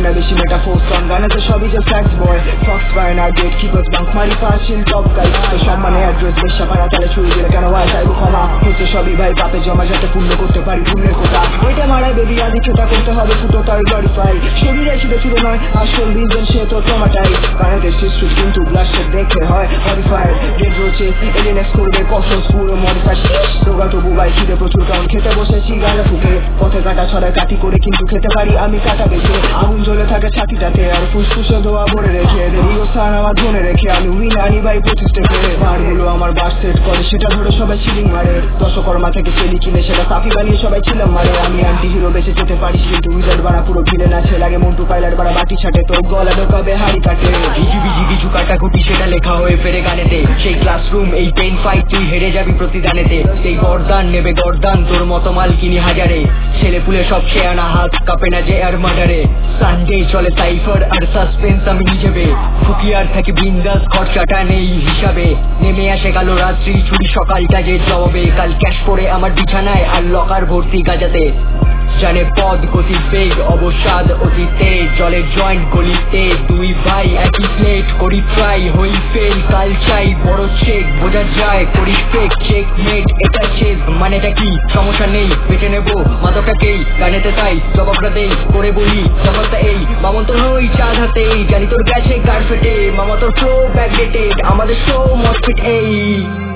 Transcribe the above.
না বেশি metaphor song গানাতে সবই যে ফ্যাক্টস বয় ফক্স বায় না গেট কিপার্স বাঙ্ক মারি পাচ্ছিল টপ গাই তো সম্মানে অ্যাড্রেস বেশা পাড়া তালে ছুরি দিলে কেন হয় চাইবো ক্ষমা হচ্ছে সবই ভাই পাপে জমা যাতে পূর্ণ করতে পারি পুণ্যের কথা ওইটা মারাই বেবি আদি খেতা করতে হবে ফুটো তার গ্লোরিফাই শরীরে ছিল ছিল নয় আসল রিজন সে তো টমাটাই কারণে শিশু কিন্তু ব্লাস্টেড দেখে হয় হরিফায়ার গেট রয়েছে এলিনেক্স করবে কসস পুরো মডিফাই রোগা তবু ভাই খিদে প্রচুর কারণ খেতে বসেছি গালে ফুকে পথে কাটা ছড়ায় কাটি করে কিন্তু খেতে পারি আমি কাটা বেছে আগুন জ্বলে থাকে ছাতিটাতে আর ফুসফুসে ধোয়া ভরে রেখে দেরিও স্থান আমার ধনে রেখে আমি উইন আনি ভাই 25 থেকে বারগুলো আমার বাস সেট করে সেটা ধরে সবাই সিলিং মারে দশকর্মা থেকে চেলি কিনে সেটা সাফি বানিয়ে সবাই ছিলাম মারে আমি অ্যান্টি হিরো বেঁচে যেতে পারিস কিন্তু উইজার্ড বাড়া পুরো ভিলে নাচে লাগে মন্টু পাইলার বাড়া বাটি ছাটে তোর গলা ঢোকাবে হাড়ি কাটে বিজি কিছু কাটাকুটি সেটা লেখা হয়ে ফেরে গানেতে সেই ক্লাসরুম এই পেন ফাইট তুই হেরে যাবি প্রতিদানেতে সেই গর্দান নেবে গর্দান তোর মতো মাল কিনি হাজারে ছেলে পুলে সব শেয়ানা হাত কাঁপে না যে আর মার্ডারে সানডে চলে সাইফার আর সাসপেন্স আমি নিজেবে ফুকিয়ার থাকি বিন্দাস খরচাটা নেই হিসাবে নেমে আসে গেল রাত্রি ছুরি সকালটা যে জবাবে কাল ক্যাশ পড়ে আমার বিছানায় আর লকার ভর্তি গাজাতে জানে পদ গতি বেগ অবসাদ অতি তেজ জলের জয়েন্ট গলিতে দুই ভাই একই প্লেট করি ট্রাই হই ফেল কাল চাই বড় চেক বোঝা যায় করি ফেক চেক মেট এটা চেক মানেটা কি সমস্যা নেই বেটে নেবো মাদকটাকেই গানেতে তাই জবাবটা দেই করে বলি জবাবটা এই মামন তোর হই চাঁদ হাতেই জানি তোর গেছে কার ফেটে মামা তোর ফ্লো ব্যাক ডেটেড আমাদের শো মসফিট এই